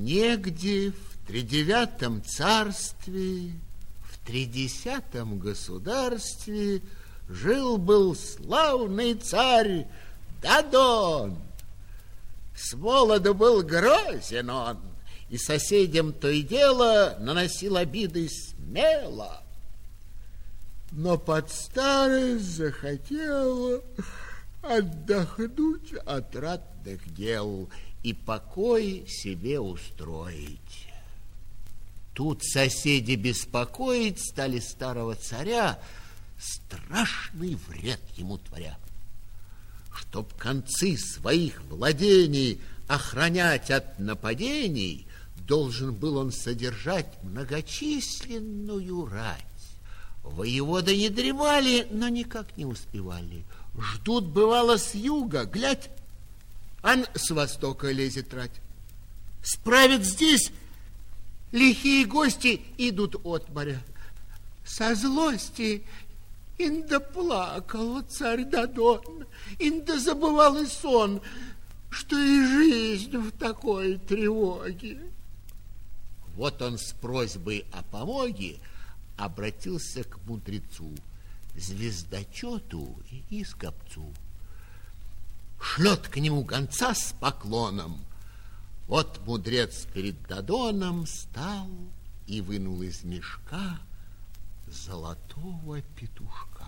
Негде в тридевятом царстве, в 30-м государстве жил-был славный царь Дадон. С молоду был грозен он, и соседям то и дело наносил обиды смело. Но под старость захотел отдохнуть от ратных дел и покой себе устроить. Тут соседи беспокоить стали старого царя, страшный вред ему творя. Чтоб концы своих владений охранять от нападений, должен был он содержать многочисленную рать. Воеводы не дремали, но никак не успевали. Ждут, бывало, с юга, глядь, ан с востока лезет рать. Справят здесь, лихие гости идут от моря. Со злости инда плакал царь Дадон, инда забывал и сон, что и жизнь в такой тревоге. Вот он с просьбой о помоге обратился к мудрецу, звездочету и скопцу. Шлет к нему гонца с поклоном. Вот мудрец перед Дадоном стал и вынул из мешка золотого петушка.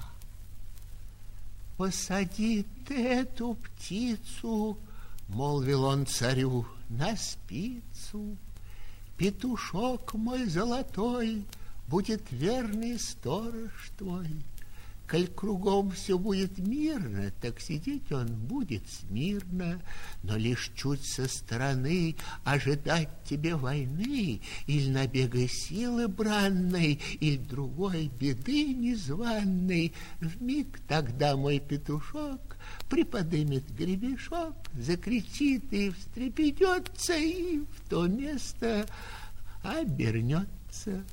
«Посади ты эту птицу, — молвил он царю, — на спицу. Петушок мой золотой будет верный сторож твой. Коль кругом все будет мирно, так сидеть он будет смирно, но лишь чуть со стороны ожидать тебе войны или набега силы бранной, или другой беды незваной. Вмиг тогда мой петушок приподымет гребешок, закричит и встрепенется, и в то место обернется».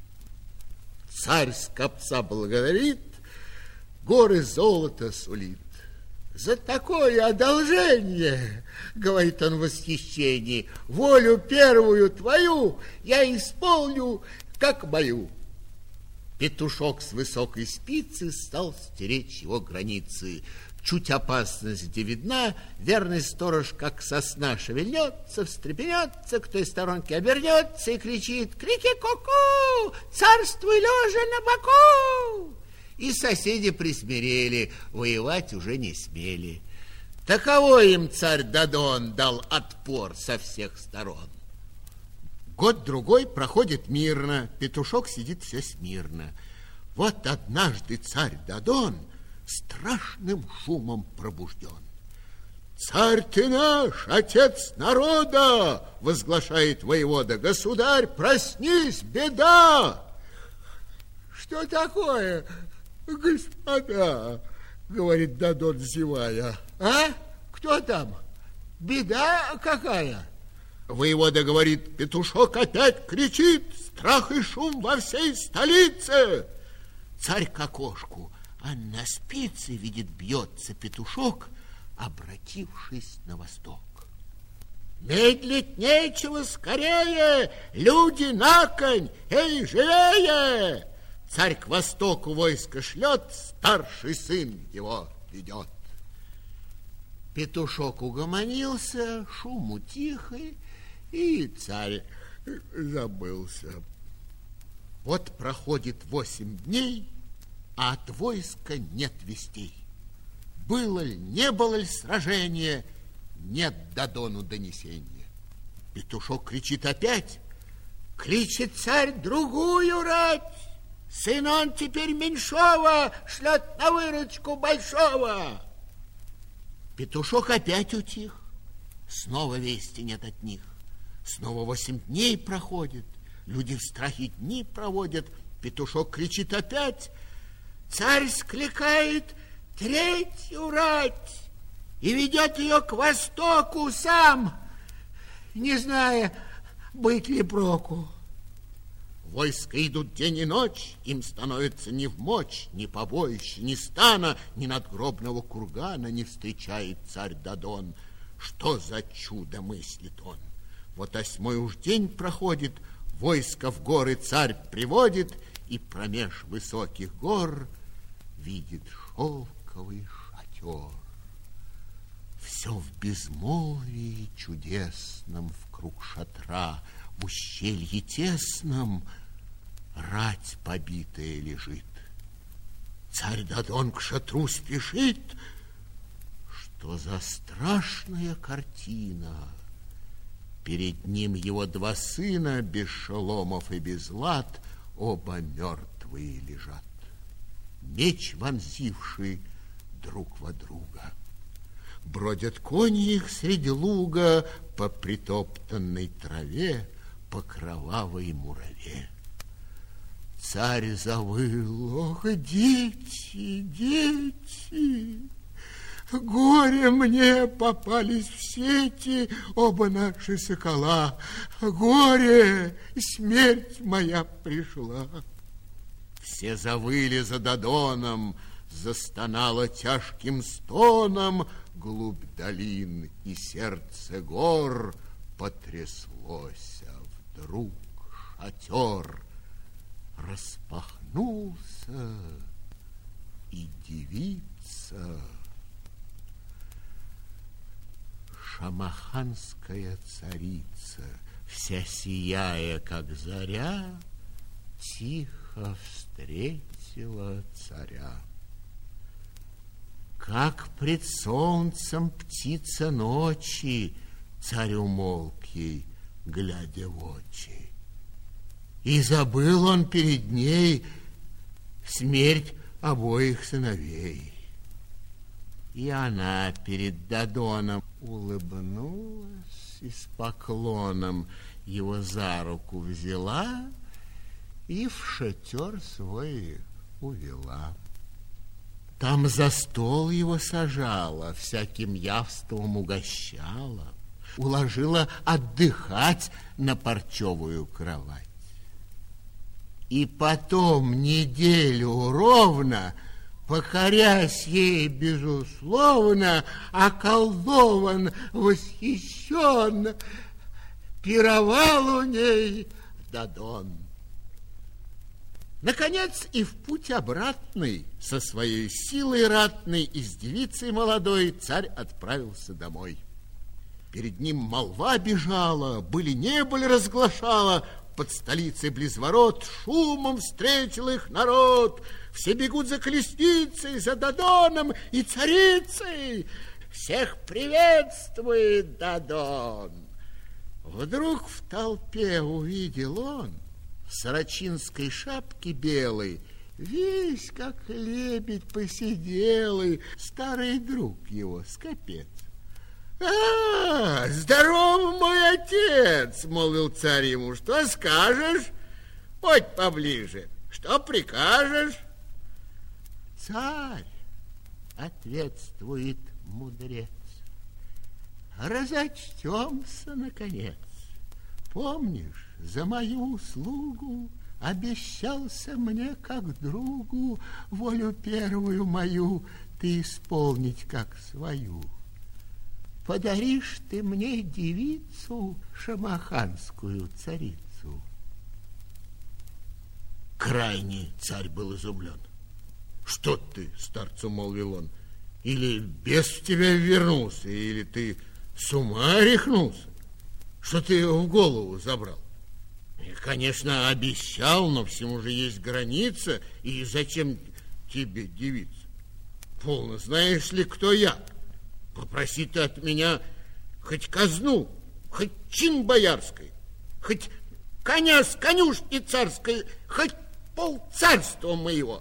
Царь скопца благодарит, горы золота сулит. «За такое одолжение, — говорит он в восхищении, — волю первую твою я исполню, как мою». Петушок с высокой спицы стал стеречь его границы. Чуть опасность где видна, верный сторож, как сосна, шевельнется, встрепенется, к той сторонке обернется и кричит: «Крики ку-ку! Царствуй лежа на боку!» И соседи присмирели, воевать уже не смели. Таково им царь Дадон дал отпор со всех сторон. Год-другой проходит мирно, петушок сидит все смирно. Вот однажды царь Дадон страшным шумом пробужден. «Царь ты наш, отец народа! — возглашает воевода. — Государь, проснись, беда!» «Что такое, господа? — говорит Дадон, зевая. — А? Кто там? Беда какая? Воевода говорит: «Петушок опять кричит, страх и шум во всей столице!» Царь к окошку, а на спице видит, бьется петушок, обратившись на восток. «Медлить нечего, скорее! Люди на конь! Эй, живее!» Царь к востоку войско шлет, старший сын его ведет. Петушок угомонился, шум утихый, и царь забылся. Вот проходит 8 дней, а от войска нет вестей. Было ли, не было ли сражения, нет Дадону донесения. Петушок кричит опять, кличет царь другую рать. Сын он теперь меньшого шлет на выручку большого. Петушок опять утих, снова вести нет от них. Снова 8 дней проходит, люди в страхе дни проводят. Петушок кричит опять, царь скликает третью рать и ведет ее к востоку сам, не зная, быть ли проку. Войска идут день и ночь, им становится не вмочь, ни побоища, ни стана, ни надгробного кургана не встречает царь Дадон. Что за чудо, мыслит он? Вот 8-й уж день проходит, войско в горы царь приводит, и промеж высоких гор видит шелковый шатер. Все в безмолвии чудесном вкруг шатра, в ущелье тесном рать побитая лежит. Царь Дадон к шатру спешит. Что за страшная картина! Перед ним его 2 сына, без шеломов и без лад, оба мертвые лежат, меч вонзивший друг во друга. Бродят кони их среди луга по притоптанной траве, по кровавой мураве. Царь завыл: ох, дети, дети, горе мне, попались в сети оба наши сокола, горе, смерть моя пришла. Все завыли за Дадоном, застонало тяжким стоном глубь долин, и сердце гор потряслось. Вдруг шатер распахнулся, и девица, шамаханская царица, вся сияя, как заря, тихо встретила царя. Как пред солнцем птица ночи, царь умолк ей, глядя в очи. И забыл он перед ней смерть обоих сыновей. И она перед Дадоном улыбнулась и с поклоном его за руку взяла и в шатер свой увела. Там за стол его сажала, всяким явством угощала, уложила отдыхать на парчевую кровать. И потом неделю ровно, покорясь ей безусловно, околдован, восхищен, пировал у ней Дадон. Наконец и в путь обратный со своей силой ратной и с девицей молодой царь отправился домой. Перед ним молва бежала, были не были разглашала, под столицей близ ворот шумом встретил их народ. Все бегут за колесницей, за Дадоном и царицей. Всех приветствует Дадон. Вдруг в толпе увидел он в сорочинской шапке белой, весь как лебедь посиделый, старый друг его, Скопец. Здоров, мой отец, молвил царь ему, что скажешь? Подь поближе, что прикажешь? Царь, ответствует мудрец, разочтемся, наконец. Помнишь, за мою услугу обещался мне, как другу, волю первую мою ты исполнить, как свою. Подаришь ты мне девицу, шамаханскую царицу. Крайне царь был изумлен. Что ты, старцу молвил он, или бес в тебя вернулся, или ты с ума рехнулся? Что ты его в голову забрал? Я, конечно, обещал, но всему же есть граница, и зачем тебе девица? Полно, знаешь ли, кто я? Попроси ты от меня хоть казну, хоть чин боярской, хоть коня с конюшни царской, хоть полцарства моего.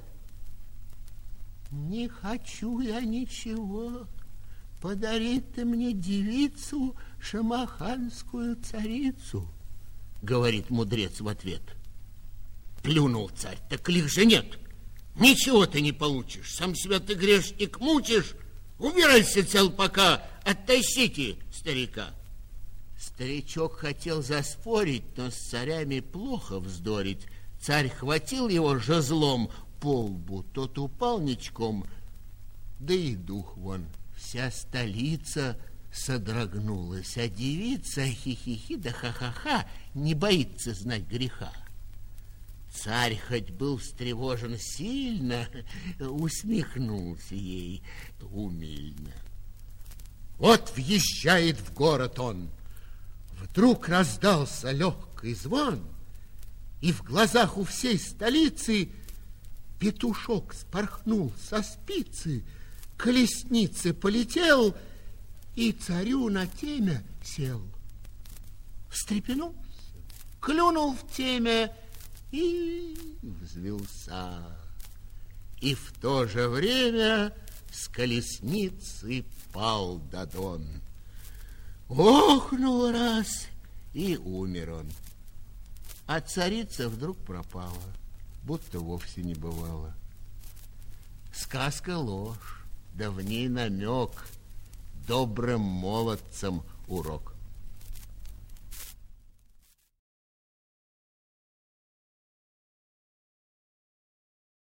Не хочу я ничего. Подари ты мне девицу, шамаханскую царицу, говорит мудрец в ответ. Плюнул царь, так лих же нет. Ничего ты не получишь, сам себя ты, грешник, мучишь. Убирайся цел пока, оттащите старика. Старичок хотел заспорить, но с царями плохо вздорить. Царь хватил его жезлом по лбу, тот упал ничком, да и дух вон. Вся столица Содрогнулась, а девица хи-хи-хи да ха-ха-ха не боится знать греха. Царь хоть был встревожен сильно, усмехнулся ей умильно. Вот въезжает в город он. Вдруг раздался легкий звон, и в глазах у всей столицы петушок спорхнул со спицы, к колеснице полетел и царю на темя сел. Встрепенулся, клюнул в темя и взвился. И в то же время с колесницы пал Дадон. Охнул раз, и умер он. А царица вдруг пропала, будто вовсе не бывало. Сказка ложь, да в ней намек, добрым молодцам урок.